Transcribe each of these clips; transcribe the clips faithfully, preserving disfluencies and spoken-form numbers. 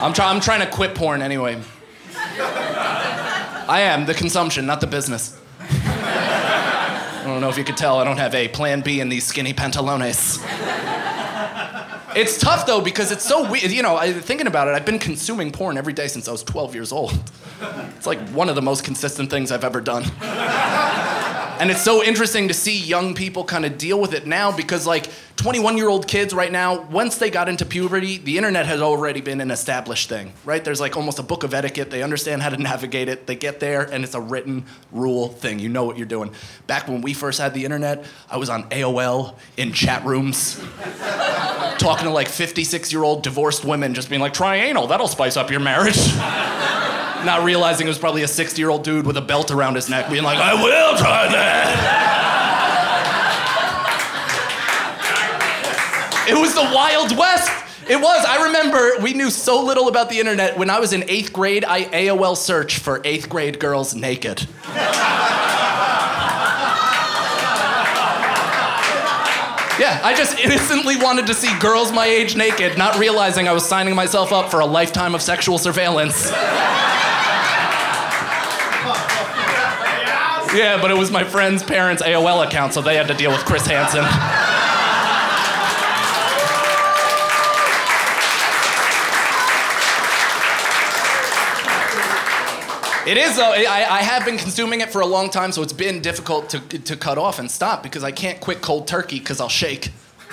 I'm, try- I'm trying to quit porn anyway. I am, the consumption, not the business. I don't know if you could tell, I don't have a plan B in these skinny pantalones. It's tough though, because it's so weird. You know, I, thinking about it, I've been consuming porn every day since I was twelve years old. It's like one of the most consistent things I've ever done. And it's so interesting to see young people kind of deal with it now, because like twenty-one-year-old kids right now, once they got into puberty, the internet has already been an established thing, right? There's like almost a book of etiquette. They understand how to navigate it. They get there, and it's a written rule thing. You know what you're doing. Back when we first had the internet, I was on A O L in chat rooms, talking to like fifty-six-year-old divorced women, just being like, try anal, that'll spice up your marriage. Not realizing it was probably a sixty-year-old dude with a belt around his neck being like, I will try that. It was the Wild West. It was. I remember we knew so little about the internet. When I was in eighth grade, I A O L searched for eighth grade girls naked. Yeah, I just innocently wanted to see girls my age naked, not realizing I was signing myself up for a lifetime of sexual surveillance. Yeah, but it was my friend's parents' A O L account, so they had to deal with Chris Hansen. It is, though. I, I have been consuming it for a long time, so it's been difficult to, to cut off and stop, because I can't quit cold turkey, because I'll shake.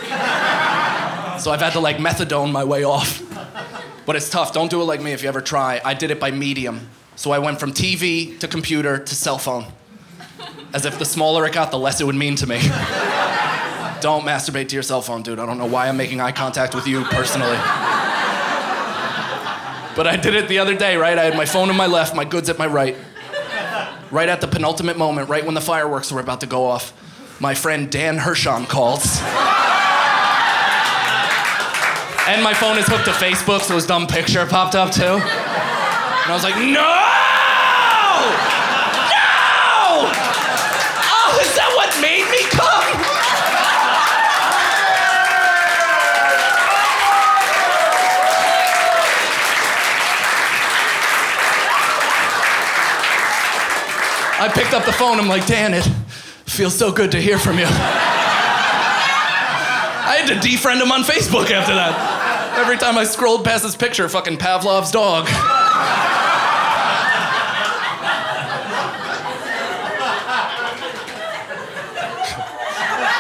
So I've had to, like, methadone my way off. But it's tough. Don't do it like me if you ever try. I did it by medium. So I went from T V to computer to cell phone. As if the smaller it got, the less it would mean to me. Don't masturbate to your cell phone, dude. I don't know why I'm making eye contact with you personally. But I did it the other day, right? I had my phone in my left, my goods at my right. Right at the penultimate moment, right when the fireworks were about to go off, my friend Dan Hershon calls. And my phone is hooked to Facebook, so his dumb picture popped up too. And I was like, no! Is that what made me come? I picked up the phone, I'm like, Dan, it feels so good to hear from you. I had to defriend him on Facebook after that. Every time I scrolled past his picture, fucking Pavlov's dog.